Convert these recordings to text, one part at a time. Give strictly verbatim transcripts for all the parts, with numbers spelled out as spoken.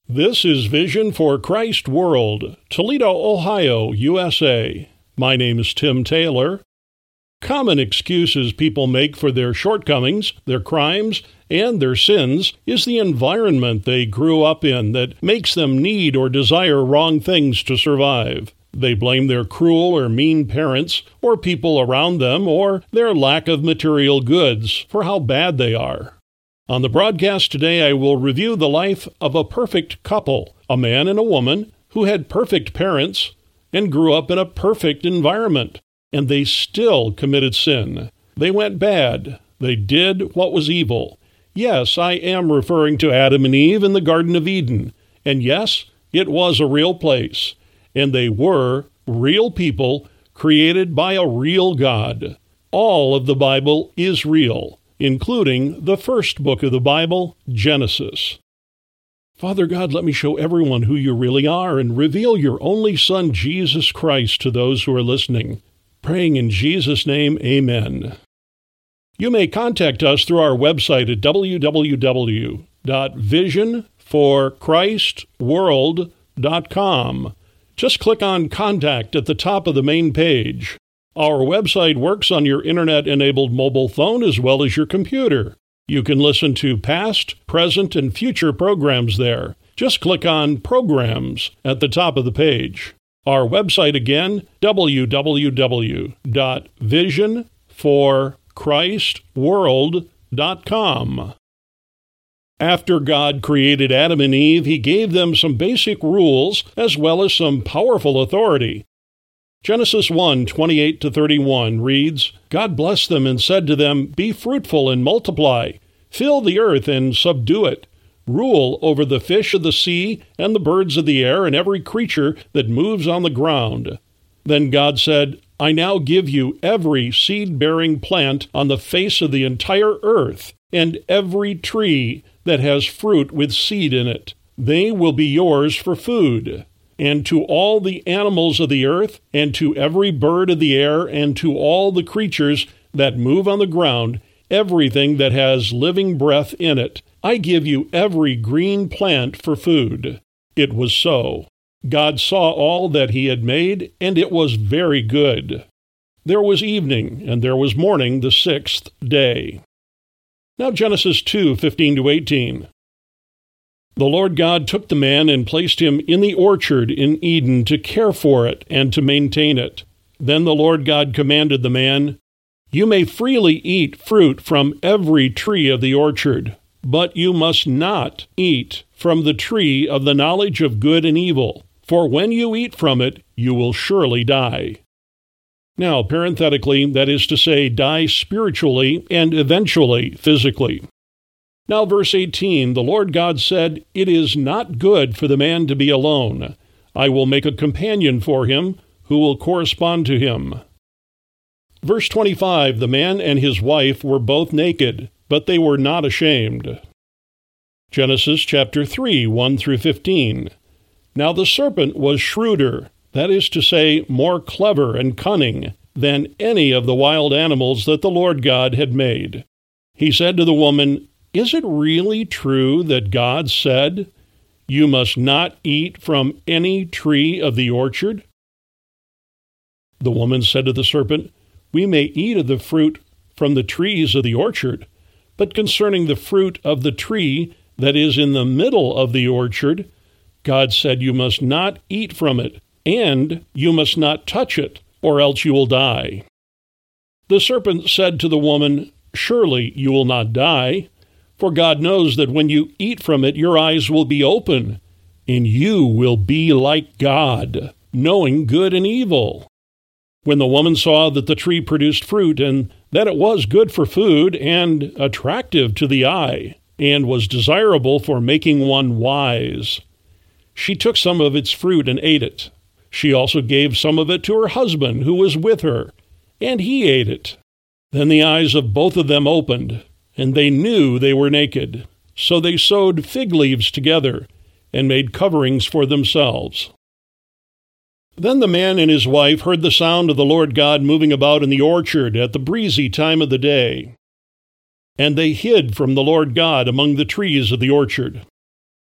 This is Vision for Christ World, Toledo, Ohio, U S A. My name is Tim Taylor. Common excuses people make for their shortcomings, their crimes, and their sins is the environment they grew up in that makes them need or desire wrong things to survive. They blame their cruel or mean parents, or people around them, or their lack of material goods for how bad they are. On the broadcast today, I will review the life of a perfect couple, a man and a woman who had perfect parents and grew up in a perfect environment, and they still committed sin. They went bad. They did what was evil. Yes, I am referring to Adam and Eve in the Garden of Eden, and yes, it was a real place, and they were real people created by a real God. All of the Bible is real, including the first book of the Bible, Genesis. Father God, let me show everyone who you really are and reveal your only Son, Jesus Christ, to those who are listening. Praying in Jesus' name, amen. You may contact us through our website at w w w dot vision for christ world dot com. Just click on Contact at the top of the main page. Our website works on your internet-enabled mobile phone as well as your computer. You can listen to past, present, and future programs there. Just click on Programs at the top of the page. Our website again, w w w dot vision for christ world dot com. After God created Adam and Eve, He gave them some basic rules as well as some powerful authority. Genesis one, twenty-eight to thirty-one reads, God blessed them and said to them, Be fruitful and multiply, fill the earth and subdue it, rule over the fish of the sea and the birds of the air and every creature that moves on the ground. Then God said, I now give you every seed-bearing plant on the face of the entire earth, and every tree that has fruit with seed in it. They will be yours for food. And to all the animals of the earth, and to every bird of the air, and to all the creatures that move on the ground, everything that has living breath in it, I give you every green plant for food. It was so. God saw all that He had made, and it was very good. There was evening, and there was morning the sixth day. Now Genesis two, fifteen to eighteen. The Lord God took the man and placed him in the orchard in Eden to care for it and to maintain it. Then the Lord God commanded the man, You may freely eat fruit from every tree of the orchard, but you must not eat from the tree of the knowledge of good and evil, for when you eat from it, you will surely die. Now, parenthetically, that is to say, die spiritually and eventually physically. Now, verse eighteen, the Lord God said, It is not good for the man to be alone. I will make a companion for him who will correspond to him. Verse twenty-five, the man and his wife were both naked, but they were not ashamed. Genesis chapter three, one through fifteen. Now the serpent was shrewder, that is to say, more clever and cunning, than any of the wild animals that the Lord God had made. He said to the woman, Is it really true that God said, You must not eat from any tree of the orchard? The woman said to the serpent, We may eat of the fruit from the trees of the orchard, but concerning the fruit of the tree that is in the middle of the orchard, God said, You must not eat from it, and you must not touch it, or else you will die. The serpent said to the woman, Surely you will not die, for God knows that when you eat from it, your eyes will be open, and you will be like God, knowing good and evil. When the woman saw that the tree produced fruit, and that it was good for food, and attractive to the eye, and was desirable for making one wise, she took some of its fruit and ate it. She also gave some of it to her husband who was with her, and he ate it. Then the eyes of both of them opened, and they knew they were naked. So they sewed fig leaves together and made coverings for themselves. Then the man and his wife heard the sound of the Lord God moving about in the orchard at the breezy time of the day. And they hid from the Lord God among the trees of the orchard.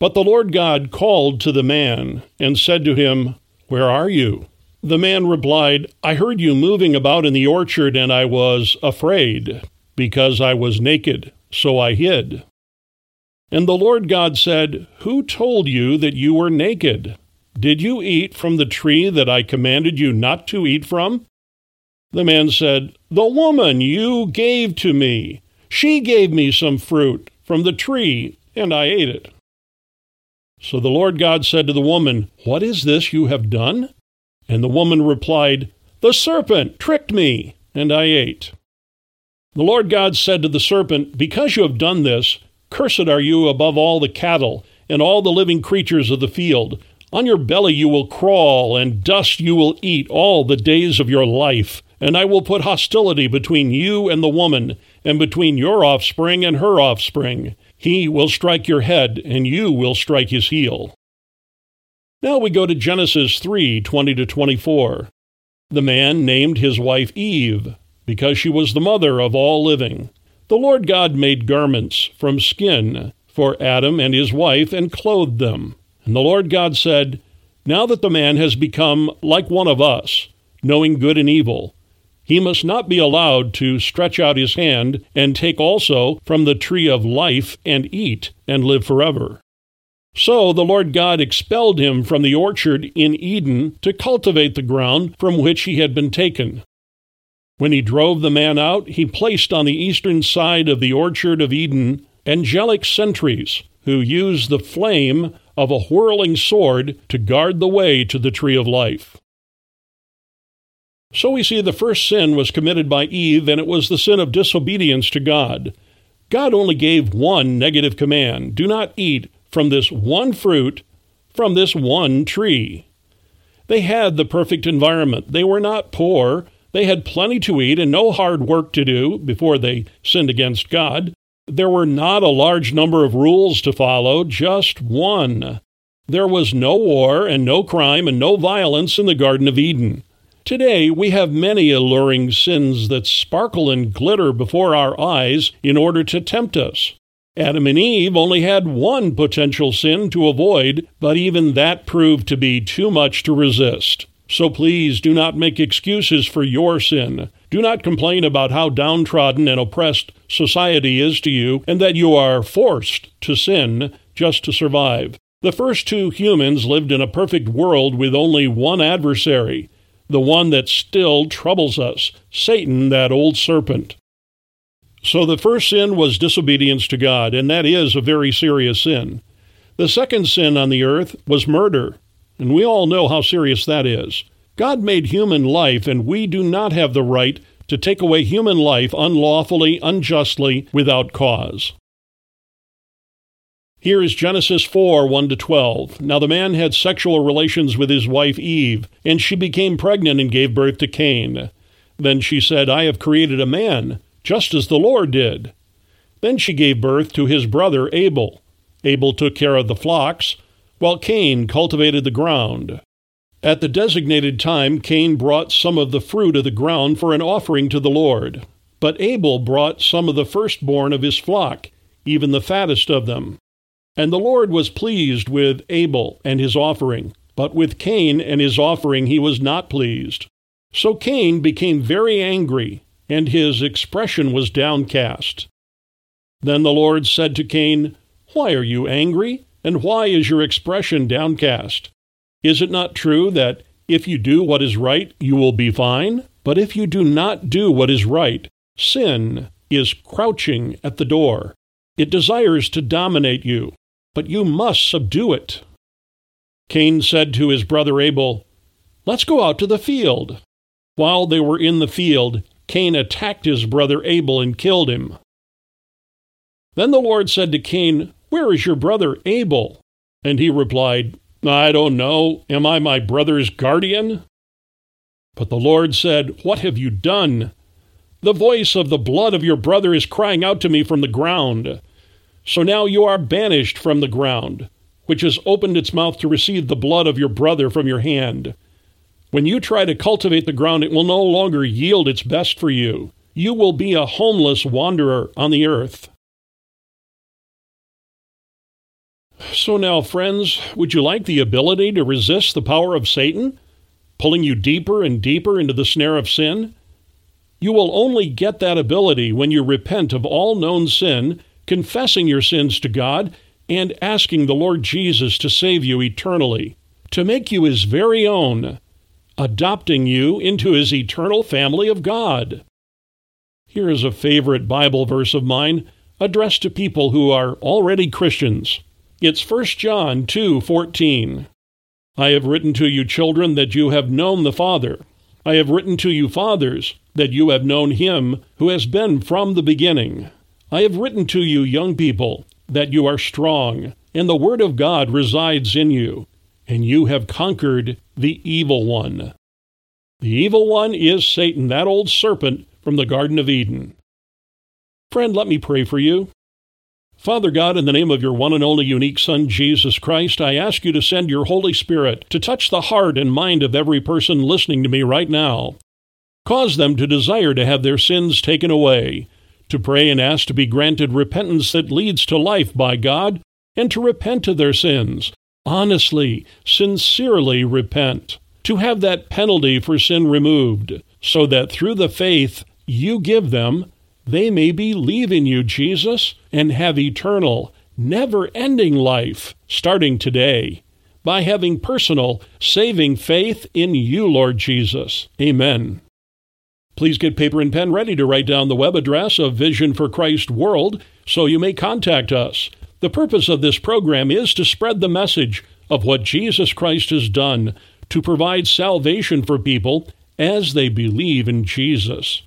But the Lord God called to the man and said to him, "Where are you?" The man replied, "I heard you moving about in the orchard, and I was afraid, because I was naked, so I hid." And the Lord God said, "Who told you that you were naked? Did you eat from the tree that I commanded you not to eat from?" The man said, "The woman you gave to me, she gave me some fruit from the tree, and I ate it." So the Lord God said to the woman, "What is this you have done?" And the woman replied, "The serpent tricked me, and I ate." The Lord God said to the serpent, "Because you have done this, cursed are you above all the cattle and all the living creatures of the field. On your belly you will crawl, and dust you will eat all the days of your life. And I will put hostility between you and the woman, and between your offspring and her offspring. He will strike your head, and you will strike his heel." Now we go to Genesis three, twenty to twenty-four. The man named his wife Eve, because she was the mother of all living. The Lord God made garments from skin for Adam and his wife, and clothed them. And the Lord God said, "Now that the man has become like one of us, knowing good and evil, he must not be allowed to stretch out his hand and take also from the tree of life and eat and live forever." So the Lord God expelled him from the orchard in Eden to cultivate the ground from which he had been taken. When he drove the man out, he placed on the eastern side of the orchard of Eden angelic sentries, who used the flame of a whirling sword to guard the way to the tree of life. So we see the first sin was committed by Eve, and it was the sin of disobedience to God. God only gave one negative command: do not eat from this one fruit, from this one tree. They had the perfect environment. They were not poor. They had plenty to eat and no hard work to do before they sinned against God. There were not a large number of rules to follow, just one. There was no war and no crime and no violence in the Garden of Eden. Today, we have many alluring sins that sparkle and glitter before our eyes in order to tempt us. Adam and Eve only had one potential sin to avoid, but even that proved to be too much to resist. So please do not make excuses for your sin. Do not complain about how downtrodden and oppressed society is to you, and that you are forced to sin just to survive. The first two humans lived in a perfect world with only one adversary, the one that still troubles us, Satan, that old serpent. So the first sin was disobedience to God, and that is a very serious sin. The second sin on the earth was murder, and we all know how serious that is. God made human life, and we do not have the right to take away human life unlawfully, unjustly, without cause. Here is Genesis four, one to twelve. Now the man had sexual relations with his wife Eve, and she became pregnant and gave birth to Cain. Then she said, "I have created a man, just as the Lord did." Then she gave birth to his brother Abel. Abel took care of the flocks, while Cain cultivated the ground. At the designated time, Cain brought some of the fruit of the ground for an offering to the Lord. But Abel brought some of the firstborn of his flock, even the fattest of them. And the Lord was pleased with Abel and his offering, but with Cain and his offering he was not pleased. So Cain became very angry, and his expression was downcast. Then the Lord said to Cain, "Why are you angry, and why is your expression downcast? Is it not true that if you do what is right, you will be fine? But if you do not do what is right, sin is crouching at the door. It desires to dominate you, but you must subdue it." Cain said to his brother Abel, "Let's go out to the field." While they were in the field, Cain attacked his brother Abel and killed him. Then the Lord said to Cain, "Where is your brother Abel?" And he replied, "I don't know. Am I my brother's guardian?" But the Lord said, "What have you done? The voice of the blood of your brother is crying out to me from the ground. So now you are banished from the ground, which has opened its mouth to receive the blood of your brother from your hand. When you try to cultivate the ground, it will no longer yield its best for you. You will be a homeless wanderer on the earth." So now, friends, would you like the ability to resist the power of Satan, pulling you deeper and deeper into the snare of sin? You will only get that ability when you repent of all known sin, confessing your sins to God, and asking the Lord Jesus to save you eternally, to make you His very own, adopting you into His eternal family of God. Here is a favorite Bible verse of mine, addressed to people who are already Christians. It's First John two fourteen. I have written to you, children, that you have known the Father. I have written to you, fathers, that you have known Him who has been from the beginning. I have written to you, young people, that you are strong, and the Word of God resides in you, and you have conquered the evil one. The evil one is Satan, that old serpent from the Garden of Eden. Friend, let me pray for you. Father God, in the name of your one and only unique Son, Jesus Christ, I ask you to send your Holy Spirit to touch the heart and mind of every person listening to me right now. Cause them to desire to have their sins taken away, to pray and ask to be granted repentance that leads to life by God, and to repent of their sins. Honestly, sincerely repent, to have that penalty for sin removed, so that through the faith you give them, they may believe in you, Jesus, and have eternal, never-ending life starting today by having personal, saving faith in you, Lord Jesus. Amen. Please get paper and pen ready to write down the web address of Vision for Christ World so you may contact us. The purpose of this program is to spread the message of what Jesus Christ has done to provide salvation for people as they believe in Jesus.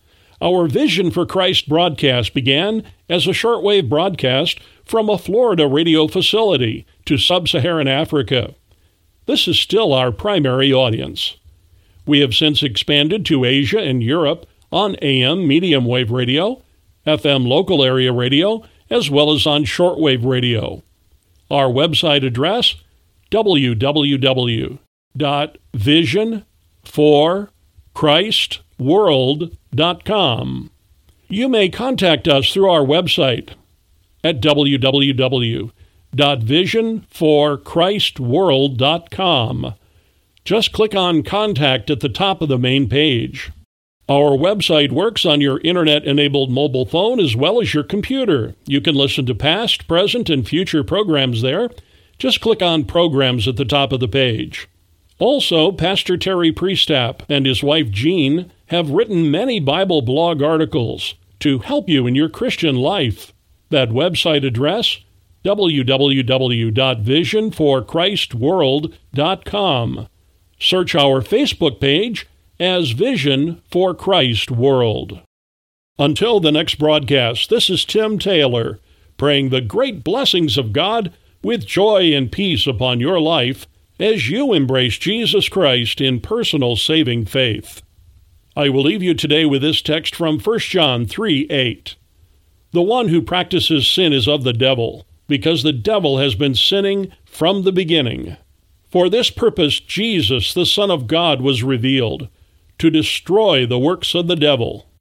Our Vision for Christ broadcast began as a shortwave broadcast from a Florida radio facility to sub-Saharan Africa. This is still our primary audience. We have since expanded to Asia and Europe on A M medium wave radio, F M local area radio, as well as on shortwave radio. Our website address, w w w dot vision for christ world dot com. You may contact us through our website at w w w dot vision for christ world dot com. Just click on Contact at the top of the main page. Our website works on your internet-enabled mobile phone as well as your computer. You can listen to past, present, and future programs there. Just click on Programs at the top of the page. Also, Pastor Terry Priestap and his wife Jean have written many Bible blog articles to help you in your Christian life. That website address, w w w dot vision for christ world dot com. Search our Facebook page as Vision for Christ World. Until the next broadcast, this is Tim Taylor, praying the great blessings of God with joy and peace upon your life as you embrace Jesus Christ in personal saving faith. I will leave you today with this text from First John three eight. The one who practices sin is of the devil, because the devil has been sinning from the beginning. For this purpose Jesus, the Son of God, was revealed, to destroy the works of the devil.